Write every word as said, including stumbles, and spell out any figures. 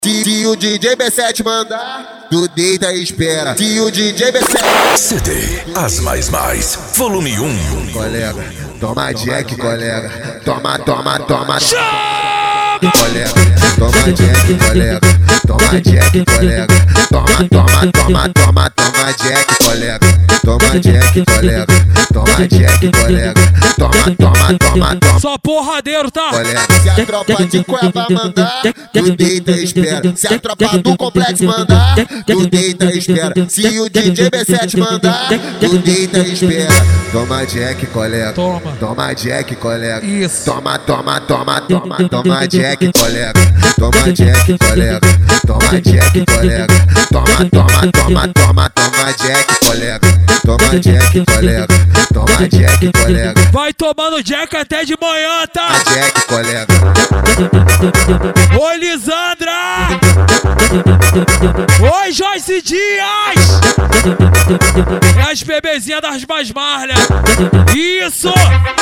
Se, se o D J B sete mandar, tu deita e espera. Se o D J B sete... C D As Mais Mais, volume um. Colega, toma Jack, colega. Toma, toma, toma. Colega, toma Jack, colega. Toma Jack, colega. Toma, toma, toma, toma, toma Jack, colega. Toma Jack, colega. Toma Jack, colega. Toma, toma, toma, toma. Só porradeiro, tá? Colega, se a tropa de Cuiabá mandar, tu deita e espera. Se a tropa do complexo mandar, tu deita e espera. Se o D J B sete mandar, tu deita e espera. Toma Jack, colega. Toma. Toma Jack, colega. Isso. Toma, toma, toma, toma, toma Jack, colega. Toma Jack, colega. Toma Jack, colega. Toma, toma, toma, toma, toma Jack, colega. Toma Jack, colega. Toma Jack, colega. Vai tomando Jack até de manhã, tá? Jack, colega. Oi, Lisandra! Oi, Joyce Dias! É as bebezinhas das mais marlhas. Isso!